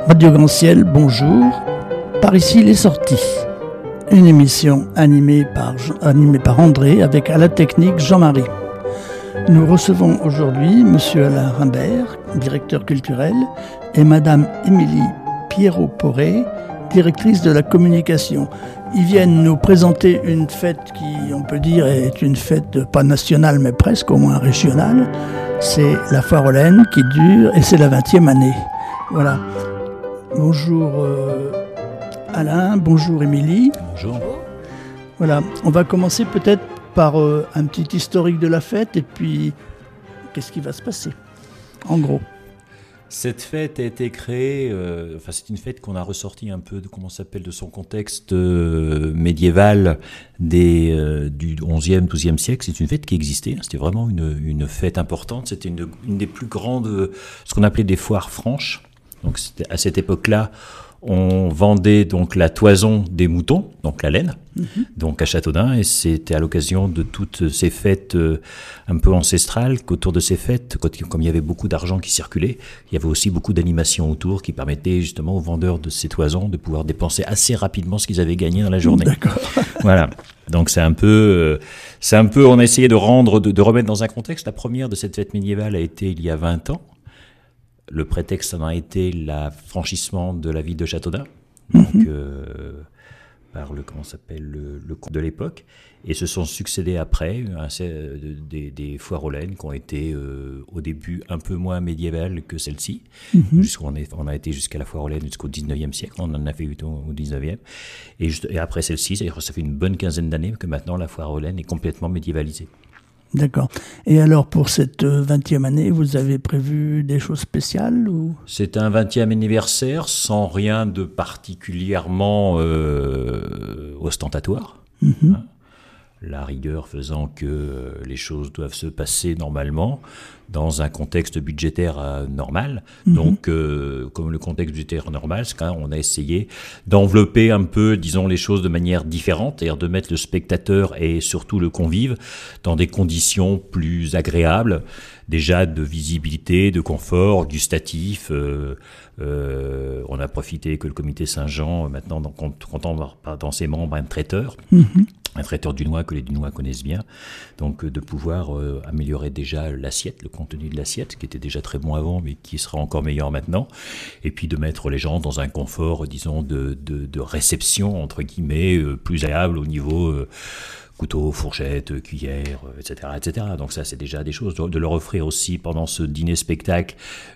Radio Grand Ciel, bonjour. Par ici, les sorties. Une émission animée par André avec à la technique Jean-Marie. Nous recevons aujourd'hui Monsieur Alain Rimbert, directeur culturel, et Madame Émilie Pierrot-Poré, directrice de la communication. Ils viennent nous présenter une fête qui, on peut dire, est une fête pas nationale, mais presque, au moins régionale. C'est la Foire aux Laines qui dure, et c'est la 20e année. Voilà. Bonjour Alain, bonjour Émilie. Bonjour. Voilà, on va commencer peut-être par un petit historique de la fête, et puis qu'est-ce qui va se passer, en gros. Cette fête a été créée, c'est une fête qu'on a ressortie un peu de son contexte médiéval du 11e, 12e siècle. C'est une fête qui existait, c'était vraiment une fête importante. C'était une des plus grandes, ce qu'on appelait des foires franches. Donc à cette époque-là, on vendait donc la toison des moutons, donc la laine, donc à Châteaudun, et c'était à l'occasion de toutes ces fêtes un peu ancestrales qu'autour de ces fêtes, comme il y avait beaucoup d'argent qui circulait, il y avait aussi beaucoup d'animations autour qui permettaient justement aux vendeurs de ces toisons de pouvoir dépenser assez rapidement ce qu'ils avaient gagné dans la journée. D'accord. Voilà. Donc c'est un peu, on a essayé de remettre dans un contexte. La première de cette fête médiévale a été il y a 20 ans. Le prétexte en a été le franchissement de la ville de Châteaudun, donc, par le comte de l'époque. Et se sont succédés après des foires aux laines qui ont été au début un peu moins médiévales que celle-ci. On a été jusqu'à la foire aux laines jusqu'au 19e siècle, on en a fait 8 au 19e. Et après celle-ci, c'est-à-dire ça fait une bonne quinzaine d'années que maintenant la foire aux laines est complètement médiévalisée. D'accord. Et alors, pour cette 20e année, vous avez prévu des choses spéciales ou... C'est un 20e anniversaire sans rien de particulièrement ostentatoire. Hein. La rigueur faisant que les choses doivent se passer normalement dans un contexte budgétaire normal. Donc, comme le contexte budgétaire est normal, on a essayé d'envelopper un peu, disons, les choses de manière différente, c'est-à-dire de mettre le spectateur et surtout le convive dans des conditions plus agréables, déjà de visibilité, de confort, gustatif. On a profité que le comité Saint-Jean, maintenant, compte dans ses membres un traiteur. Un traiteur dunois que les Dunois connaissent bien, donc de pouvoir améliorer déjà l'assiette, le contenu de l'assiette, qui était déjà très bon avant, mais qui sera encore meilleur maintenant, et puis de mettre les gens dans un confort, disons, de réception, entre guillemets, plus agréable au niveau couteau, fourchette, cuillère, etc., etc. Donc ça, c'est déjà des choses. De leur offrir aussi, pendant ce dîner-spectacle,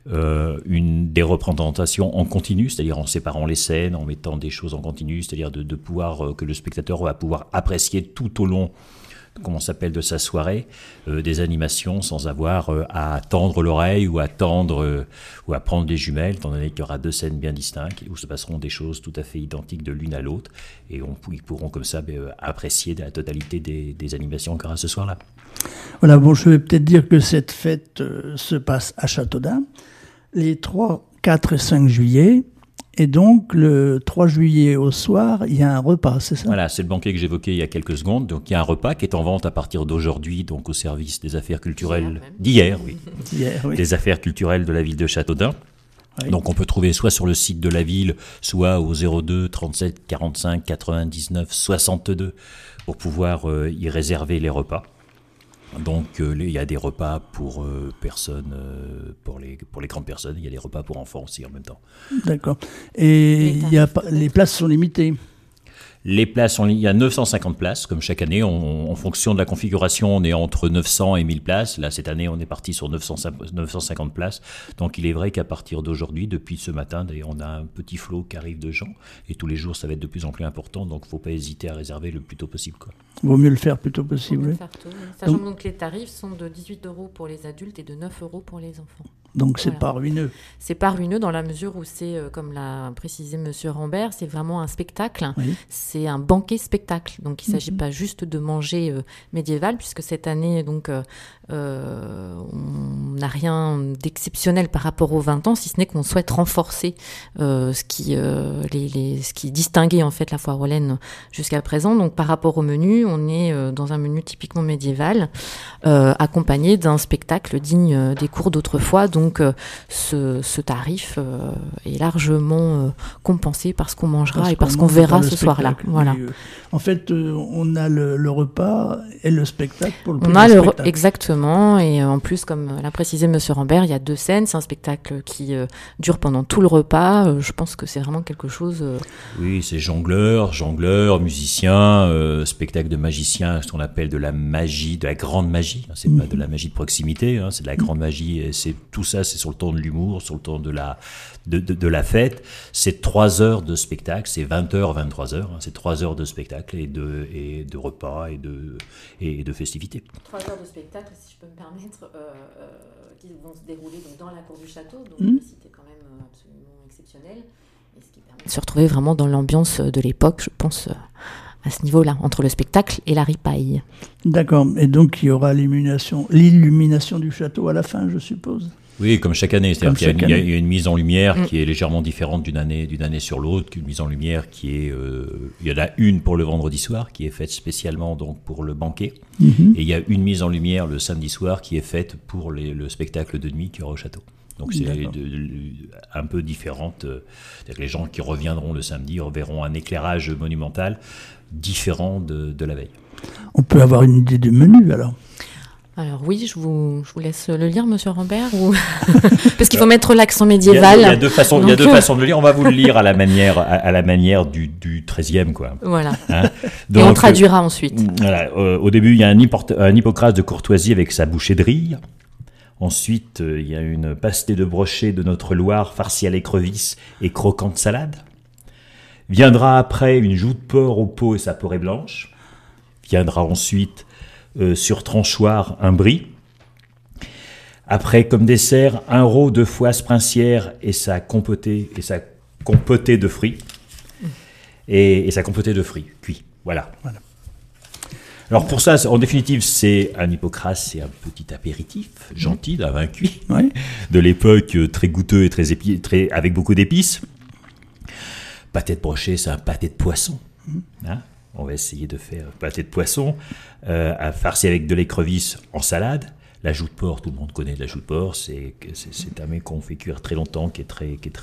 des représentations en continu, c'est-à-dire en séparant les scènes, en mettant des choses en continu, c'est-à-dire de pouvoir, que le spectateur va pouvoir apprécier tout au long de sa soirée, des animations sans avoir à tendre l'oreille ou à prendre des jumelles, étant donné qu'il y aura deux scènes bien distinctes où se passeront des choses tout à fait identiques de l'une à l'autre, et ils pourront comme ça apprécier la totalité des animations qu'il y aura ce soir-là. Voilà, bon, je vais peut-être dire que cette fête se passe à Châteaudun les 3, 4 et 5 juillet. Et donc, le 3 juillet au soir, il y a un repas, c'est ça ? Voilà, c'est le banquet que j'évoquais il y a quelques secondes. Donc, il y a un repas qui est en vente à partir d'aujourd'hui, donc au service des affaires culturelles d'hier, oui. Des affaires culturelles de la ville de Châteaudun. Oui. Donc, on peut trouver soit sur le site de la ville, soit au 02 37 45 99 62 pour pouvoir y réserver les repas. Donc il y a des repas pour personnes, pour les grandes personnes, il y a des repas pour enfants aussi en même temps. D'accord. Et les places sont limitées. Les places, il y a 950 places, comme chaque année. En fonction de la configuration, on est entre 900 et 1000 places. Là, cette année, on est parti sur 950 places. Donc, il est vrai qu'à partir d'aujourd'hui, depuis ce matin, d'ailleurs, on a un petit flot qui arrive de gens. Et tous les jours, ça va être de plus en plus important. Donc, il ne faut pas hésiter à réserver le plus tôt possible, quoi. Vaut mieux le faire plus tôt possible. Oui. Sachant donc que les tarifs sont de 18 € pour les adultes et de 9 € pour les enfants. Donc c'est pas ruineux. C'est pas ruineux dans la mesure où c'est, comme l'a précisé M. Rambert, c'est vraiment un spectacle. Oui. c'est un banquet spectacle. Donc il ne s'agit pas juste de manger médiéval, puisque cette année, donc, on n'a rien d'exceptionnel par rapport aux 20 ans, si ce n'est qu'on souhaite renforcer ce qui distinguait en fait la foire aux laines jusqu'à présent. Donc par rapport au menu, on est dans un menu typiquement médiéval, accompagné d'un spectacle digne des cours d'autrefois. Donc ce tarif est largement compensé par ce qu'on mangera et par ce qu'on verra ce soir-là. Voilà. En fait, on a le repas et le spectacle pour le prix du spectacle. Exactement, et en plus, comme l'a précisé Monsieur Rambert, il y a 2 scènes, c'est un spectacle qui dure pendant tout le repas. Je pense que c'est vraiment quelque chose... Oui, c'est jongleurs, musiciens, spectacle de magiciens, ce qu'on appelle de la magie, de la grande magie. C'est pas de la magie de proximité, c'est de la grande magie. Et tout ça, c'est sur le ton de l'humour, sur le ton de la fête. C'est 3 heures de spectacle, c'est 20h, 23h. C'est 3 heures de spectacle et de repas et de festivités. 3 heures de spectacle, si je peux me permettre, qui vont se dérouler donc dans la cour du château. Donc le site est quand même absolument exceptionnel. Et ce qui permet de se retrouver vraiment dans l'ambiance de l'époque, je pense, à ce niveau-là, entre le spectacle et la ripaille. D'accord. Et donc il y aura l'illumination du château à la fin, je suppose. Oui, comme chaque année. C'est-à-dire qu'il y a une mise en lumière qui est légèrement différente d'une année sur l'autre. Une mise en lumière qui est... il y en a une pour le vendredi soir, qui est faite spécialement donc, pour le banquet. Et il y a une mise en lumière le samedi soir qui est faite pour le spectacle de nuit qu'il y aura au château. Donc c'est un peu différente. C'est-à-dire que les gens qui reviendront le samedi verront un éclairage monumental différent de la veille. On peut avoir une idée du menu alors. Alors oui, je vous laisse le lire, Monsieur Rambert, ou... parce qu'il faut mettre l'accent médiéval. Il y a deux façons de le lire. On va vous le lire à la manière du 13e, quoi. Voilà. Donc, et on traduira ensuite. Voilà. Au début, il y a un Hippocrate de courtoisie avec sa bouchée de riz. Ensuite, il y a une pastée de brochet de notre Loire farcie à l'écrevisse et croquante salade. Viendra après une joue de porc au pot et sa porrée blanche. Viendra ensuite sur tranchoir un brie. Après, comme dessert, un rôt de foisse princière et sa compotée de fruits. Et sa compotée de fruits cuits. Voilà. Alors pour ça, en définitive, c'est un Hippocrate, c'est un petit apéritif gentil d'un vin cuit de l'époque, très goûteux et avec beaucoup d'épices. Pâté de brochet, c'est un pâté de poisson. On va essayer de faire pâté de poisson, farci avec de l'écrevisse en salade. La joue de porc, tout le monde connaît la joue de porc. C'est un mets qu'on fait cuire très longtemps, qui est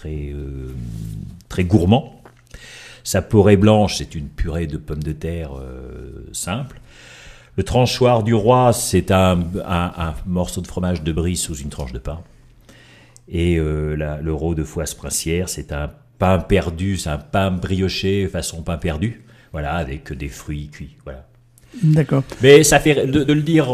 très gourmand. Sa porrée blanche, c'est une purée de pommes de terre simple. Le tranchoir du roi, c'est un morceau de fromage de brie sous une tranche de pain. Et le rôt de foisse princière, c'est un pain perdu, c'est un pain brioché façon pain perdu. Voilà, avec des fruits cuits, voilà. D'accord. Mais ça fait de le dire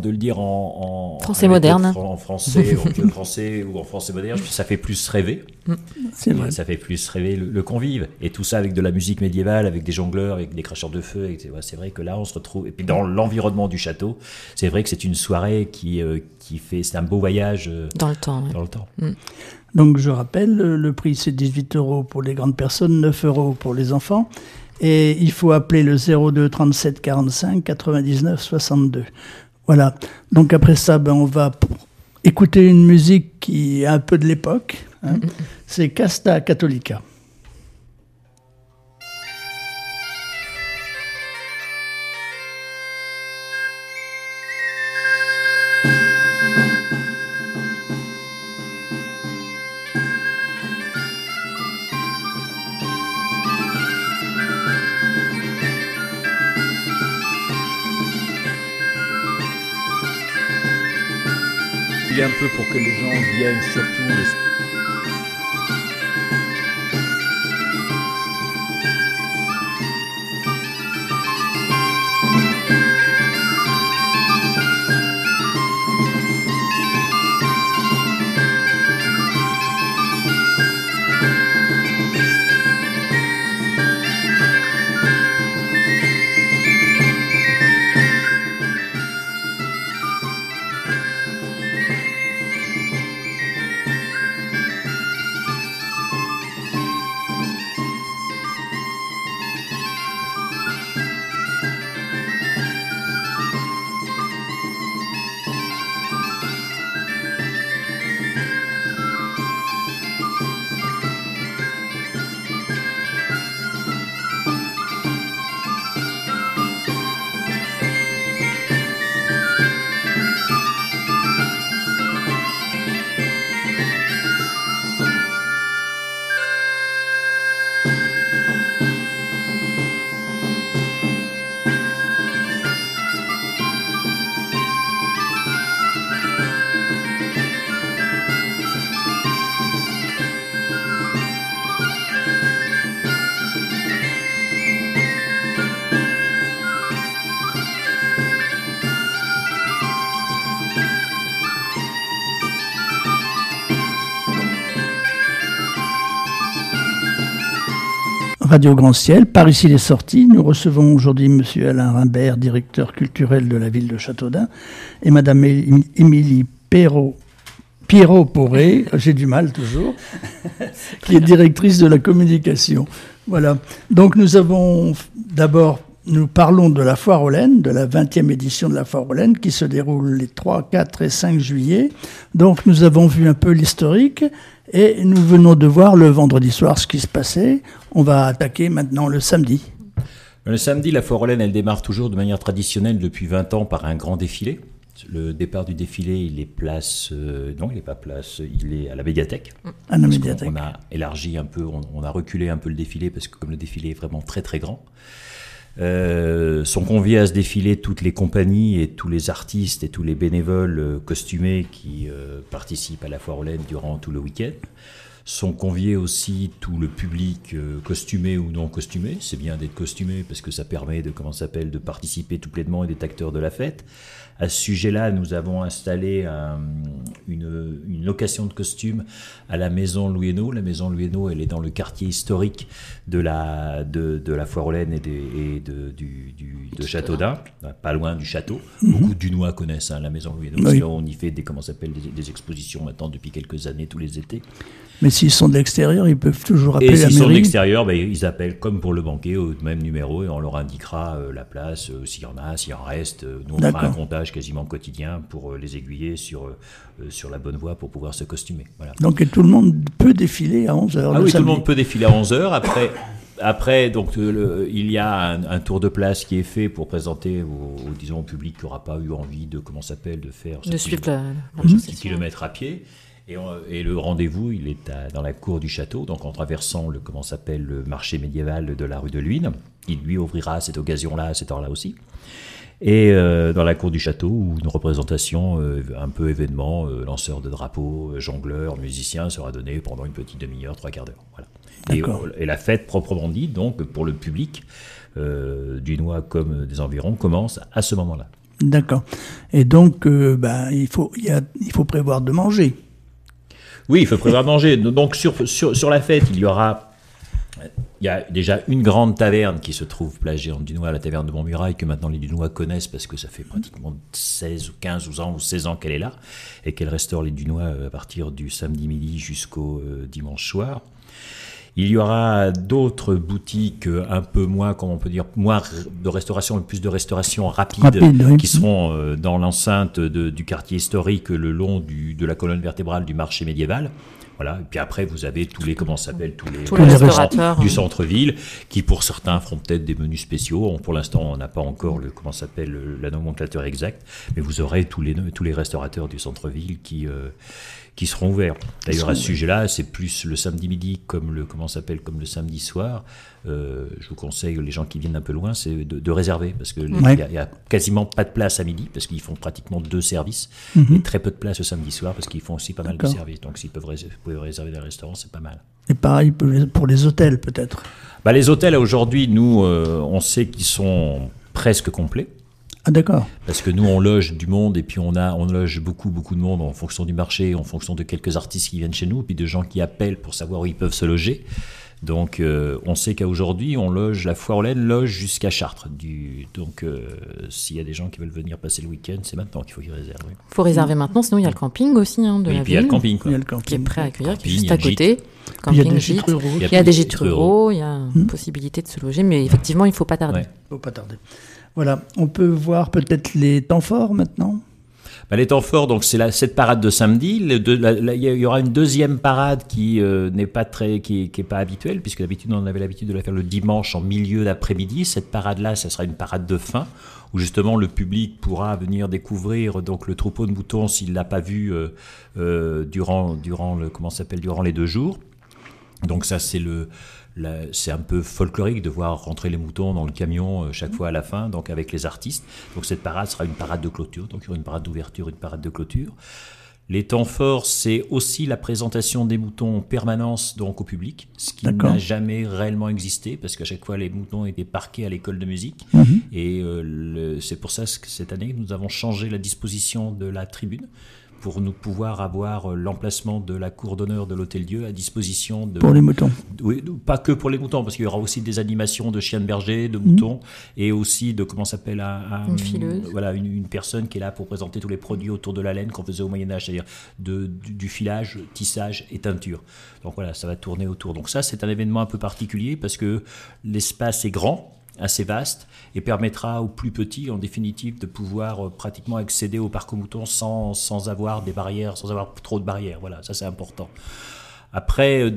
en français moderne, en français ou en français moderne, ça fait plus rêver. C'est vrai. Ça fait plus rêver le convive, et tout ça avec de la musique médiévale, avec des jongleurs, avec des cracheurs de feu. C'est vrai que là, on se retrouve. Et puis dans l'environnement du château, c'est vrai que c'est une soirée qui fait, c'est un beau voyage dans le temps. Dans le temps. Donc je rappelle, le prix c'est 18 € pour les grandes personnes, 9 € pour les enfants. Et il faut appeler le 02 37 45 99 62. Voilà. Donc après ça, on va écouter une musique qui est un peu de l'époque. C'est Casta Cattolica. Un peu pour que les gens viennent surtout. Radio Grand Ciel. Par ici les sorties. Nous recevons aujourd'hui Monsieur Alain Rimbert, directeur culturel de la ville de Châteaudun, et Madame Émilie Pierrot-Poré, j'ai du mal toujours, qui est directrice de la communication. Voilà. Donc nous parlons de la Foire aux Laines, de la 20e édition de la Foire aux Laines, qui se déroule les 3, 4 et 5 juillet. Donc nous avons vu un peu l'historique, et nous venons de voir le vendredi soir ce qui se passait. On va attaquer maintenant le samedi. Le samedi, la Foire aux Laines, elle démarre toujours de manière traditionnelle depuis 20 ans par un grand défilé. Le départ du défilé, il est non, il n'est pas place, il est à la médiathèque. À la médiathèque. On a élargi un peu, on a reculé un peu le défilé parce que comme le défilé est vraiment très très grand, sont conviés à ce défilé toutes les compagnies et tous les artistes et tous les bénévoles costumés qui participent à la Foire aux Laines durant tout le week-end. Sont conviés aussi tout le public costumé ou non costumé. C'est bien d'être costumé parce que ça permet de participer tout pleinement et d'être acteur de la fête. À ce sujet-là, nous avons installé une location de costumes à la Maison Louis Hénault. La Maison Louis Hénault, elle est dans le quartier historique de la Foire aux Laines et de Châteaudun, pas loin du château. Beaucoup de Dunois connaissent la Maison Louis Hénault. Oui. On y fait des expositions maintenant depuis quelques années, tous les étés. Mais s'ils sont de l'extérieur, ils peuvent toujours appeler et la mairie. Et s'ils sont de l'extérieur, ils appellent comme pour le banquet au même numéro et on leur indiquera la place, s'il y en a, s'il en reste. Nous, on fera un comptage quasiment quotidien pour les aiguiller sur la bonne voie pour pouvoir se costumer. Voilà. Donc tout le monde peut défiler à 11h. Ah oui, tout le monde peut défiler à 11h. Après donc, il y a un tour de place qui est fait pour présenter au public qui n'aura pas eu envie de faire de suivre ce petit kilomètre à pied. Et le rendez-vous, il est dans la cour du château, donc en traversant le marché médiéval de la rue de Luynes. Il lui ouvrira à cette occasion-là, à cette heure-là aussi. Et dans la cour du château, où une représentation un peu événement, lanceur de drapeaux, jongleur, musicien, sera donnée pendant une petite demi-heure, 3/4 d'heure. Voilà. Et la fête proprement dit, donc pour le public dunois comme des environs, commence à ce moment-là. D'accord. Et donc, il faut prévoir de manger. Oui, il faut prévoir de manger. Donc sur la fête, il y a déjà une grande taverne qui se trouve place Géante Dunois, la taverne de Montmirail, que maintenant les Dunois connaissent parce que ça fait pratiquement 16 ou 15 ou 16 ans qu'elle est là et qu'elle restaure les Dunois à partir du samedi midi jusqu'au dimanche soir. Il y aura d'autres boutiques un peu moins, comment on peut dire, moins de restauration, mais plus de restauration rapide oui. Qui seront dans l'enceinte du quartier historique le long de la colonne vertébrale du marché médiéval. Voilà. Et puis après, vous avez tous les restaurateurs du centre-ville qui, pour certains, feront peut-être des menus spéciaux. Pour l'instant, on n'a pas encore la nomenclature exacte, mais vous aurez tous les restaurateurs du centre-ville qui seront ouverts. D'ailleurs, à ce sujet-là, c'est plus le samedi midi comme le samedi soir. Je vous conseille, les gens qui viennent un peu loin, c'est de réserver parce que il y a quasiment pas de place à midi parce qu'ils font pratiquement 2 services et très peu de place le samedi soir parce qu'ils font aussi pas mal de services. Donc, s'ils peuvent réserver des restaurants, c'est pas mal. Et pareil pour les hôtels, peut-être. Les hôtels, aujourd'hui, nous, on sait qu'ils sont presque complets. Ah, d'accord. Parce que nous, on loge du monde et puis on loge beaucoup de monde en fonction du marché, en fonction de quelques artistes qui viennent chez nous, puis de gens qui appellent pour savoir où ils peuvent se loger. Donc, on sait qu'aujourd'hui, la Foire aux Laines loge jusqu'à Chartres. Donc, s'il y a des gens qui veulent venir passer le week-end, c'est maintenant qu'il faut qu'ils réservent. Oui. Il faut réserver maintenant, sinon il y a le camping aussi de la ville. Il y a le camping, quoi. Qui est prêt à accueillir, qui est juste à côté. Il y a des gîtes ruraux. Il y a des gîtes ruraux, il y a une possibilité de se loger, mais effectivement, il ne faut pas tarder. Il ne faut pas tarder. Voilà, on peut voir peut-être les temps forts maintenant. Les temps forts, donc c'est cette parade de samedi. Il y aura une deuxième parade qui n'est pas qui est pas habituelle, puisque d'habitude on avait l'habitude de la faire le dimanche en milieu d'après-midi. Cette parade-là, ça sera une parade de fin, où justement le public pourra venir découvrir donc le troupeau de moutons s'il l'a pas vu durant les 2 jours. Donc ça c'est un peu folklorique de voir rentrer les moutons dans le camion chaque fois à la fin, donc avec les artistes. Donc cette parade sera une parade de clôture, donc il y aura une parade d'ouverture, une parade de clôture. Les temps forts, c'est aussi la présentation des moutons en permanence donc au public, ce qui n'a jamais réellement existé, parce qu'à chaque fois les moutons étaient parqués à l'école de musique. Et c'est pour ça que cette année nous avons changé la disposition de la tribune, pour nous pouvoir avoir l'emplacement de la cour d'honneur de l'Hôtel-Dieu à disposition pour les moutons. Oui, pas que pour les moutons, parce qu'il y aura aussi des animations de chiens de berger, de moutons, et aussi de, comment s'appelle, une fileuse. Voilà, une personne qui est là pour présenter tous les produits autour de la laine qu'on faisait au Moyen-Âge, c'est-à-dire du filage, tissage et teinture. Donc voilà, ça va tourner autour. Donc ça, c'est un événement un peu particulier parce que l'espace est grand, assez vaste, et permettra aux plus petits, en définitive, de pouvoir pratiquement accéder au parc aux moutons sans avoir des barrières, sans avoir trop de barrières. Voilà, ça c'est important. Après,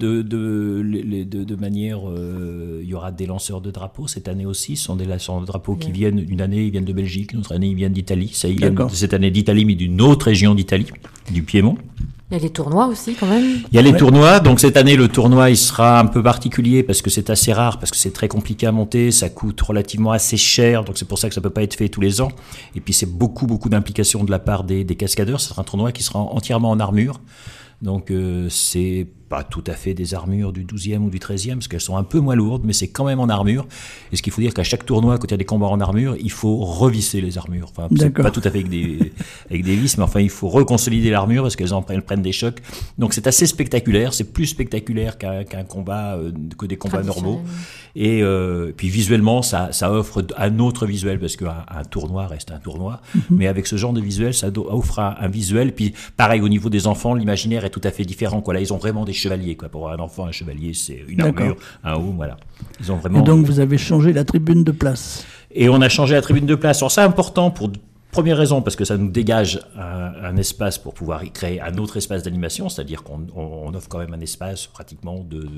de manière, il y aura des lanceurs de drapeaux cette année aussi. Ce sont des lanceurs de drapeaux qui viennent, une année ils viennent de Belgique, une autre année ils viennent d'Italie. Ça, ils viennent cette année d'Italie, mais d'une autre région d'Italie, du Piémont. Il y a les tournois aussi, quand même. Il y a les tournois. Donc, cette année, le tournoi, il sera un peu particulier parce que c'est assez rare, parce que c'est très compliqué à monter. Ça coûte relativement assez cher. Donc, c'est pour ça que ça peut pas être fait tous les ans. Et puis, c'est beaucoup d'implication de la part des cascadeurs. Ce sera un tournoi qui sera entièrement en armure. Donc, c'est pas tout à fait des armures du 12e ou du 13e, parce qu'elles sont un peu moins lourdes, mais c'est quand même en armure. Et ce qu'il faut dire qu'à chaque tournoi, quand il y a des combats en armure, il faut revisser les armures. Enfin, c'est pas tout à fait avec des vis, mais enfin, il faut reconsolider l'armure parce qu'elles prennent des chocs. Donc, c'est assez spectaculaire. C'est plus spectaculaire qu'un combat, que des combats normaux. Et puis, visuellement, ça offre un autre visuel, parce qu'un tournoi reste un tournoi. Mais avec ce genre de visuel, ça offre un visuel. Puis, pareil, au niveau des enfants, l'imaginaire est tout à fait différent, quoi. Là, ils ont vraiment des chevaliers, quoi. Pour un enfant, un chevalier, c'est une armure, un haut, voilà. Ils ont vraiment. Et donc, vous avez changé la tribune de place. Et on a changé la tribune de place. Alors, c'est important pour première raison, parce que ça nous dégage un espace pour pouvoir y créer un autre espace d'animation, c'est-à-dire qu'on offre quand même un espace pratiquement de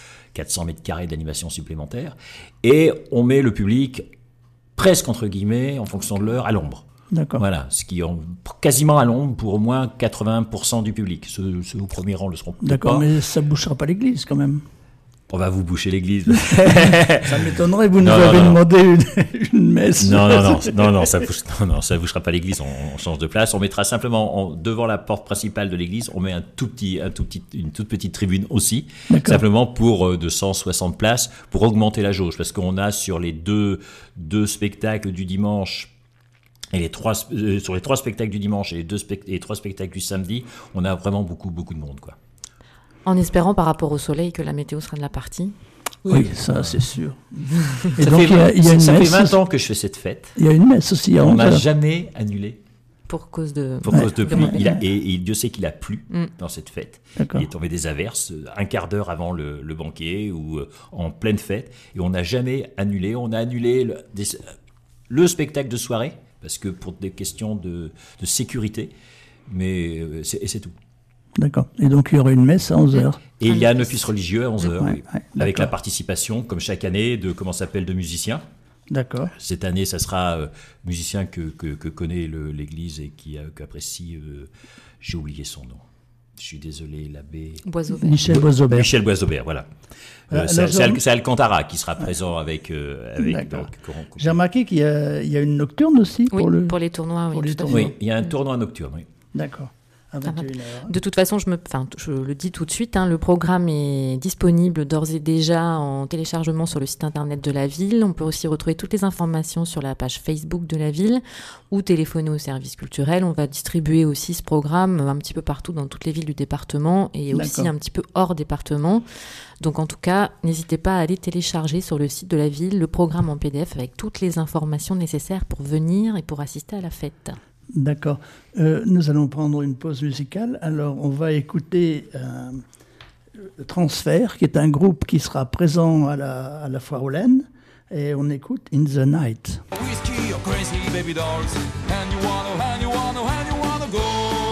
400 mètres carrés d'animation supplémentaire. Et on met le public presque, entre guillemets, en fonction de l'heure, à l'ombre. D'accord. Voilà, ce qui est quasiment à l'ombre pour au moins 80% du public. Ceux au premier rang le seront peut-être pas. D'accord, mais ça ne bouchera pas l'église quand même. On va vous boucher l'église. Ça m'étonnerait, vous nous avez demandé une messe. Non, ça bouchera pas l'église, on change de place. On mettra simplement devant la porte principale de l'église, on met une toute petite tribune aussi, simplement pour de 160 places, pour augmenter la jauge, parce qu'on a sur les deux spectacles du dimanche, et sur les 3 spectacles du dimanche et les 3 spectacles du samedi, on a vraiment beaucoup de monde, quoi. En espérant par rapport au soleil que la météo sera de la partie. Oui, ça c'est sûr. Et ça, donc, ça fait 20 ans que je fais cette fête. Il y a une messe aussi. On n'a jamais annulé. Pour cause de pluie. Et Dieu sait qu'il a plu dans cette fête. Il est tombé des averses un quart d'heure avant le banquet ou en pleine fête. Et on n'a jamais annulé. On a annulé le spectacle de soirée, parce que pour des questions de sécurité. Mais c'est tout. D'accord. Et donc, il y aura une messe à 11h. Et il y a un office religieux à 11h, avec la participation, comme chaque année, de musiciens. D'accord. Cette année, ça sera musicien que connaît l'Église et qu'apprécie, j'ai oublié son nom. Je suis désolé, l'abbé... Michel Boisaubert. Michel Boisaubert, voilà. C'est Alcantara qui sera présent avec donc, j'ai remarqué qu'il y a une nocturne aussi pour les tournois. Oui, il y a un tournoi nocturne, oui. D'accord. De toute façon, je le dis tout de suite, le programme est disponible d'ores et déjà en téléchargement sur le site internet de la ville. On peut aussi retrouver toutes les informations sur la page Facebook de la ville ou téléphoner au service culturel. On va distribuer aussi ce programme un petit peu partout dans toutes les villes du département et aussi un petit peu hors département. Donc en tout cas, n'hésitez pas à aller télécharger sur le site de la ville le programme en PDF avec toutes les informations nécessaires pour venir et pour assister à la fête. D'accord. Nous allons prendre une pause musicale. Alors, on va écouter Transfert, qui est un groupe qui sera présent à la Foire aux Laines. Et on écoute In the Night. Whiskey or crazy baby dolls, and you wanna go.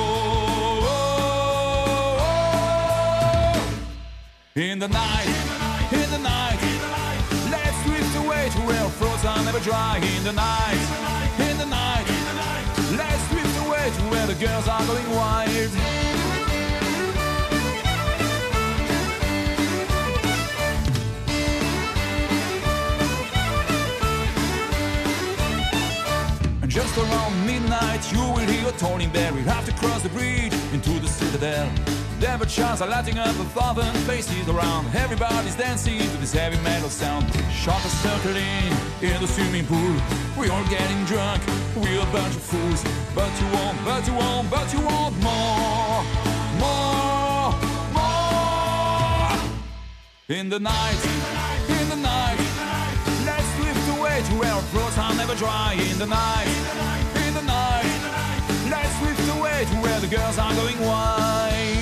In the night, let's drift away to where throats are never dry. In the night, let's drift away to where the girls are going wild. And just around midnight, you will hear a tolling bell. You have to cross the bridge into the citadel. Temperatures are lighting up with thousand faces around. Everybody's dancing to this heavy metal sound. Sharks circling in the swimming pool. We're all getting drunk, we're a bunch of fools. But you want more, more, more. In the night, let's drift away to where our throats are never dry. In the night, let's drift away to where the girls are going wild.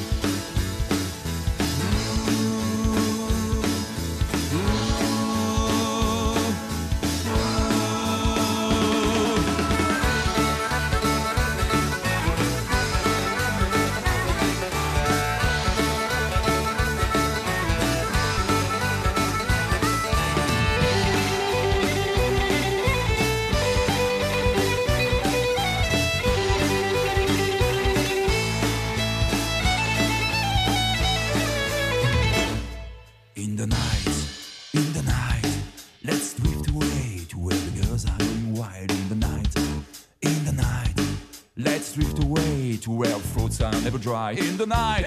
In the night, let's drift away to where the girls are going wild. In the night, let's drift away to where our throats are never dry. In the night,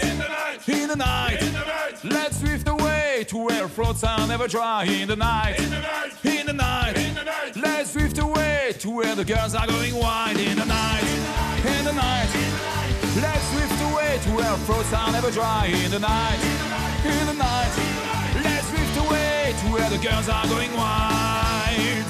let's drift away to where our throats are never dry. In the night, let's drift away to where the girls are going wild. In the night, let's drift away to where our throats are never dry. In the night, let's drift away to where the girls are going wild.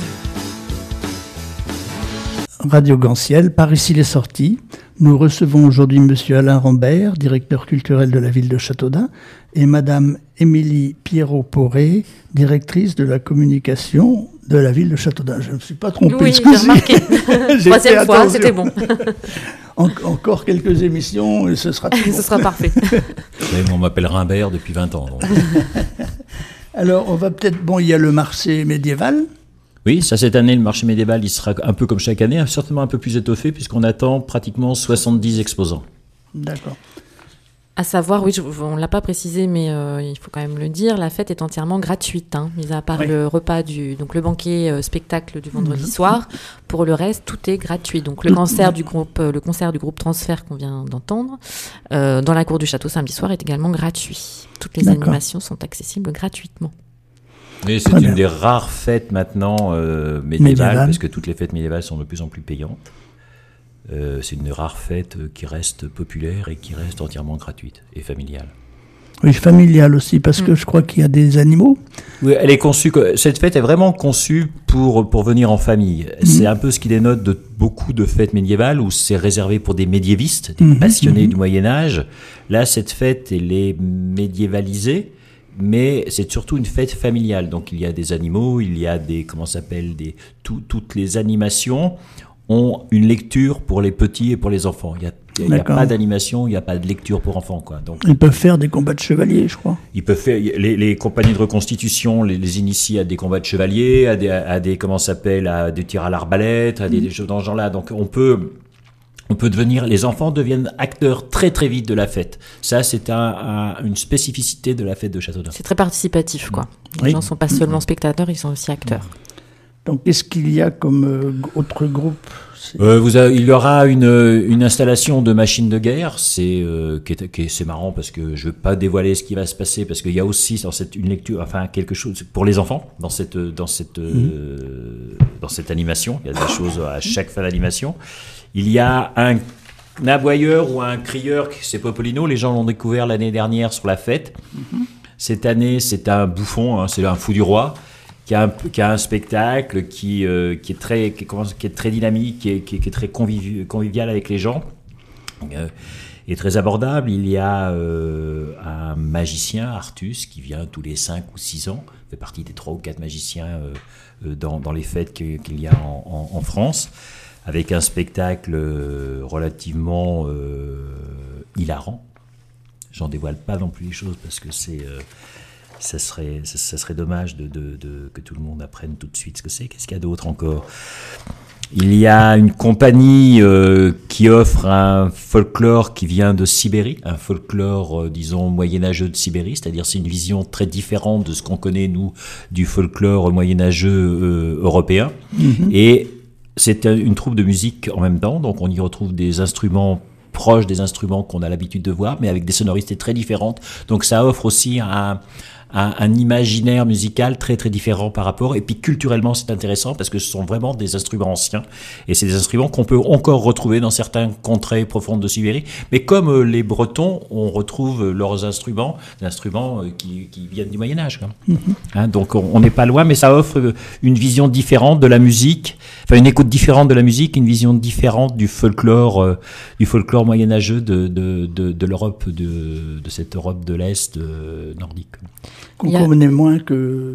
Radio Ganciel, par ici les sorties. Nous recevons aujourd'hui Monsieur Alain Rambert, directeur culturel de la ville de Châteaudun, et Madame Émilie Pierrot-Poré, directrice de la communication de la ville de Châteaudun. Je ne me suis pas trompé, oui, excusez. J'ai remarqué. Troisième fois, c'était bon. Encore quelques émissions et ce sera tout bon. Ce sera parfait. Oui, on m'appelle Rimbert depuis 20 ans. Donc. Alors, on va peut-être... Bon, il y a le marché médiéval. Oui, ça, cette année, le marché médiéval, il sera un peu comme chaque année, certainement un peu plus étoffé, puisqu'on attend pratiquement 70 exposants. D'accord. À savoir, oui, on ne l'a pas précisé, mais il faut quand même le dire, la fête est entièrement gratuite, mis à part le repas, donc le banquet spectacle du vendredi soir. Pour le reste, tout est gratuit. Donc le concert du groupe Transfert qu'on vient d'entendre, dans la cour du château samedi soir, est également gratuit. Toutes les animations sont accessibles gratuitement. Oui, c'est une des rares fêtes maintenant médiévales, parce que toutes les fêtes médiévales sont de plus en plus payantes. C'est une rare fête qui reste populaire et qui reste entièrement gratuite et familiale. Oui, familiale aussi, parce que je crois qu'il y a des animaux. Oui, elle est conçue. Cette fête est vraiment conçue pour venir en famille. C'est un peu ce qui dénote de beaucoup de fêtes médiévales où c'est réservé pour des médiévistes, des passionnés du Moyen-Âge. Là, cette fête, elle est médiévalisée, mais c'est surtout une fête familiale. Donc, il y a des animaux, il y a toutes les animations ont une lecture pour les petits et pour les enfants. Il n'y a pas d'animation, il n'y a pas de lecture pour enfants, quoi. Donc, ils peuvent faire des combats de chevaliers, je crois. Ils peuvent faire les compagnies de reconstitution, les initient à des combats de chevaliers, à des tirs à l'arbalète, à des choses dans ce genre-là. Donc les enfants deviennent acteurs très très vite de la fête. Ça, c'est une spécificité de la fête de Châteaudun. C'est très participatif, quoi. Les gens ne sont pas seulement spectateurs, ils sont aussi acteurs. Donc, qu'est-ce qu'il y a comme autre groupe ? Il y aura une installation de machines de guerre. C'est marrant parce que je veux pas dévoiler ce qui va se passer parce qu'il y a aussi une lecture, quelque chose pour les enfants dans cette animation. Il y a des choses à chaque fin d'animation. Il y a un aboyeur ou un crieur, c'est Popolino. Les gens l'ont découvert l'année dernière sur la fête. Cette année, c'est un bouffon, c'est un fou du roi. Qui a un spectacle qui est très dynamique, qui est très convivial avec les gens, et très abordable. Il y a un magicien, Artus, qui vient tous les 5 ou 6 ans, fait partie des 3 ou 4 magiciens dans les fêtes qu'il y a en France, avec un spectacle relativement hilarant. J'en dévoile pas non plus les choses parce que ça serait dommage que tout le monde apprenne tout de suite ce que c'est. Qu'est-ce qu'il y a d'autre encore ? Il y a une compagnie qui offre un folklore qui vient de Sibérie, un folklore, disons, moyenâgeux de Sibérie, c'est-à-dire c'est une vision très différente de ce qu'on connaît, nous, du folklore moyenâgeux européen. Et c'est une troupe de musique en même temps, donc on y retrouve des instruments proche des instruments qu'on a l'habitude de voir, mais avec des sonorités très différentes. Donc ça offre aussi un imaginaire musical très très différent par rapport, et puis culturellement c'est intéressant parce que ce sont vraiment des instruments anciens et c'est des instruments qu'on peut encore retrouver dans certains contrées profondes de Sibérie, mais comme les Bretons, on retrouve leurs instruments, des instruments qui viennent du Moyen-Âge, hein, donc on n'est pas loin, mais ça offre une vision différente de la musique, enfin une écoute différente de la musique, une vision différente du folklore moyenâgeux de l'Europe, de cette Europe de l'Est nordique. Qu'on connaît moins que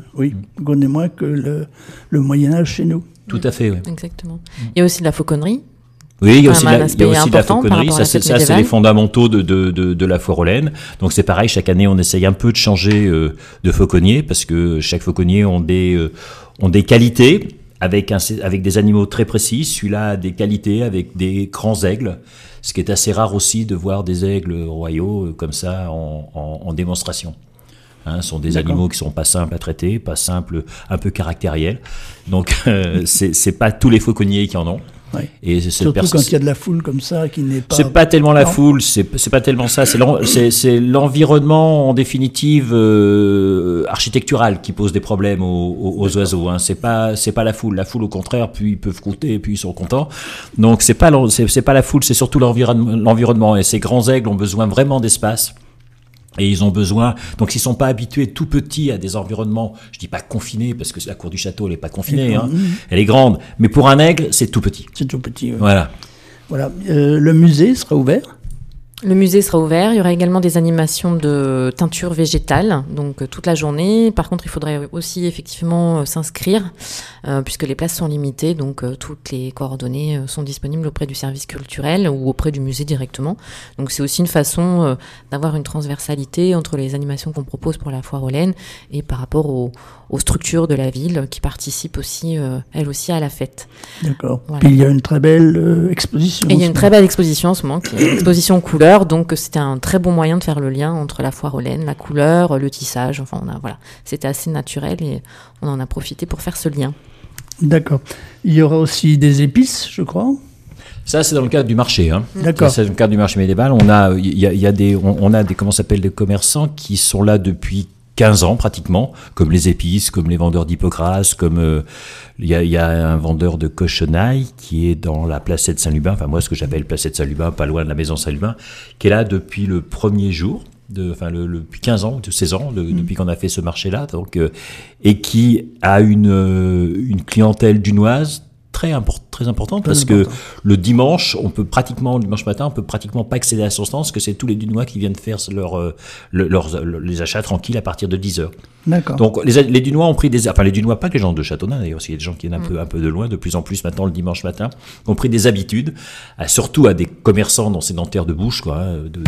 le Moyen-Âge chez nous. Tout à fait, oui. Exactement. Il y a aussi de la fauconnerie. Oui, il y a aussi de la fauconnerie. Ça, c'est les fondamentaux de la Foire-aux-Laines. Donc, c'est pareil. Chaque année, on essaye un peu de changer de fauconnier parce que chaque fauconnier ont des qualités avec des animaux très précis. Celui-là a des qualités avec des grands aigles. Ce qui est assez rare aussi de voir des aigles royaux comme ça en démonstration. Ce sont des animaux qui sont pas simples à traiter, pas simples, un peu caractériels. Donc, c'est pas tous les fauconniers qui en ont. Oui. Et surtout quand il y a de la foule comme ça qui n'est pas... C'est pas tellement la foule, c'est pas tellement ça, c'est l'environnement en définitive architectural qui pose des problèmes aux oiseaux. Hein. C'est pas la foule. La foule au contraire, puis ils peuvent croûter, puis ils sont contents. Donc c'est pas la foule, c'est surtout l'environnement. Et ces grands aigles ont besoin vraiment d'espace. Et ils ont besoin, donc s'ils sont pas habitués tout petits à des environnements, je dis pas confinés, parce que la cour du château, elle est pas confinée, hein, elle est grande, mais pour un aigle, c'est tout petit. C'est tout petit, oui. Voilà. Le musée sera ouvert ? Le musée sera ouvert. Il y aura également des animations de teinture végétale, donc toute la journée. Par contre, il faudrait aussi effectivement s'inscrire, puisque les places sont limitées. Donc, toutes les coordonnées sont disponibles auprès du service culturel ou auprès du musée directement. Donc, c'est aussi une façon d'avoir une transversalité entre les animations qu'on propose pour la Foire-aux-Laines et par rapport aux structures de la ville qui participent aussi, elles aussi, à la fête. D'accord. Voilà. Puis il y a une très belle exposition. Et il y a une très belle exposition en ce moment, qui est l'exposition couleur. Donc c'était un très bon moyen de faire le lien entre la Foire-aux-Laines, la couleur, le tissage. Enfin, c'était assez naturel et on en a profité pour faire ce lien. D'accord. Il y aura aussi des épices, je crois. Ça, c'est dans le cadre du marché. Hein. D'accord. C'est dans le cadre du marché médiéval. On a des comment s'appelle, des commerçants qui sont là depuis 15 ans pratiquement, comme les épices, comme les vendeurs d'hypocras, comme il y a un vendeur de cochonailles qui est dans la placette Saint-Lubin, enfin moi ce que j'appelle placette Saint-Lubin, pas loin de la maison Saint-Lubin, qui est là depuis le premier jour, depuis 15 ans, 16 ans, depuis qu'on a fait ce marché-là, donc et qui a une clientèle dunoise très importante parce que le dimanche matin, on peut pratiquement pas accéder à son stand parce que c'est tous les Dunois qui viennent faire les achats tranquilles à partir de 10h. D'accord. Donc les Dunois ont pris les Dunois, pas que les gens de Châteauneuf d'ailleurs, il y a des gens qui viennent un peu de loin, de plus en plus maintenant le dimanche matin, ont pris des habitudes, surtout à des commerçants dans ces dentaires de bouche, quoi,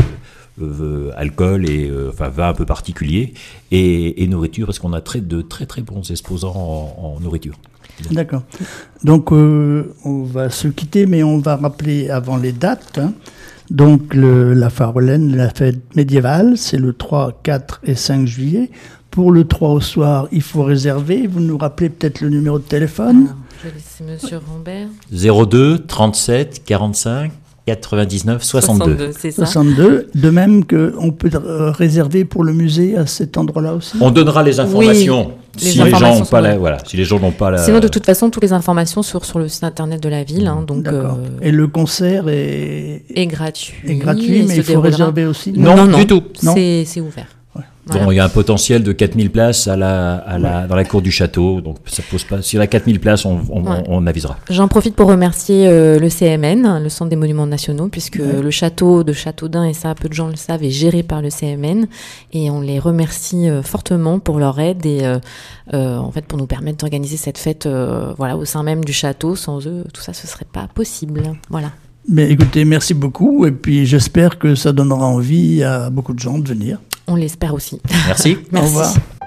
alcool et vin un peu particulier et nourriture parce qu'on a de très très bons exposants en nourriture. D'accord. Donc, on va se quitter, mais on va rappeler avant les dates. Hein. Donc, la Foire-aux-Laines, la fête médiévale, c'est le 3, 4 et 5 juillet. Pour le 3 au soir, il faut réserver. Vous nous rappelez peut-être le numéro de téléphone ? Alors, je vais laisser Monsieur Rambert. 02 37 45 99 62. C'est ça. 62. De même qu'on peut réserver pour le musée à cet endroit-là aussi. On donnera les informations. Oui. Si les gens n'ont pas la... Sinon, de toute façon, toutes les informations sur le site internet de la ville. Hein, donc, et le concert est gratuit. Est gratuit, mais il faut réserver aussi. Non, du tout. Non. C'est ouvert. Ouais. Voilà. Bon, il y a un potentiel de 4000 places dans la cour du château, donc ça pose pas. S'il y a 4000 places, on avisera. J'en profite pour remercier le CMN, le Centre des Monuments Nationaux, puisque le château de Châteaudun, et ça peu de gens le savent, est géré par le CMN, et on les remercie fortement pour leur aide et en fait pour nous permettre d'organiser cette fête au sein même du château. Sans eux, tout ça, ce serait pas possible. Voilà. Mais écoutez, merci beaucoup, et puis j'espère que ça donnera envie à beaucoup de gens de venir. On l'espère aussi. Merci. Merci. Au revoir.